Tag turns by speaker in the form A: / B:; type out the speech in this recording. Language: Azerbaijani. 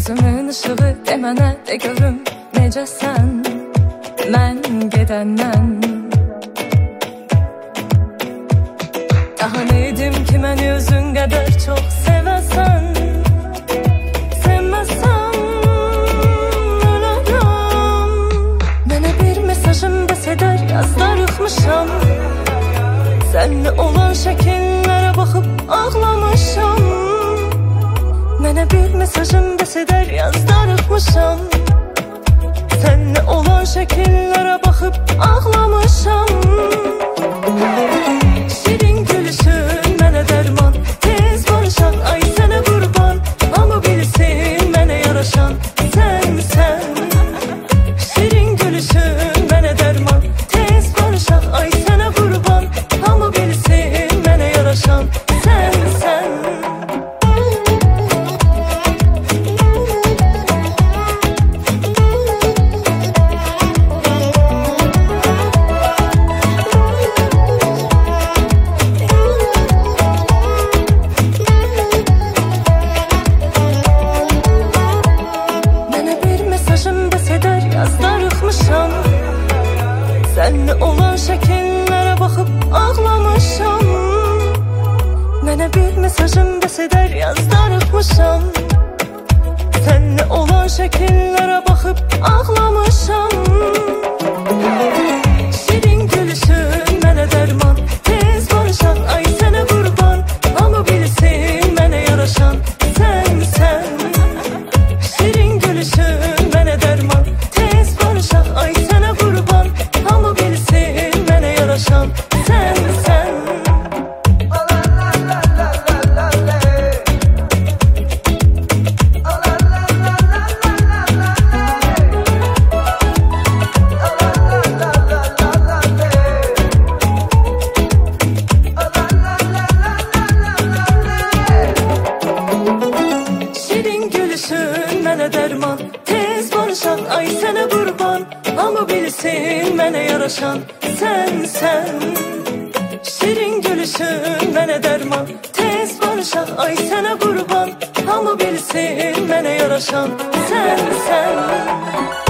A: Gözümün ışığı de mənə de görüm necəsən mən gedəndən. Daha ne edim ki məni özün qədər çox sevəsən. Sevməsən ölərəm. Mənə bir mesajım bəs edər, yazdarıqmışam. Sənlə olan şəkillərə baxıb ağlamışam. Mənə bir mesajım bəs edər, yazdarıqmışam. Sənlə olan şəkillərə baxıb ağlamışam. Şirin gülüşün mənə dərman, tez barışaq ay sənə qurban. Hamı bilsin mənə yaraşan sənsən. Şirin gülüşün mənə dərman, tez barışaq ay sənə qurban. Hamı bilsin mənə yaraşan sənsən. Yazdarıqmışam. Sənlə olan şəkillərə baxıb ağlamışam. Mənə bir mesajım bəs edər, yazdarıqmışam. Sənlə olan şəkillərə baxıb ağlamışam. Şirin gülüşün mənə dərman, tez barışaq ay sənə qurban. Hamı bilsin mənə yaraşan sənsən. Şirin gülüşün mənə dərman, ay sənə qurban. Hamı bilsin mənə yaraşan sənsən. Şirin gülüşün mənə dərman, tez barışaq ay sənə qurban. Hamı bilsin mənə yaraşan sənsən. Şirin gülüşün mənə dərman, tez barışaq ay sənə qurban. Hamı bilsin mənə yaraşan sənsən.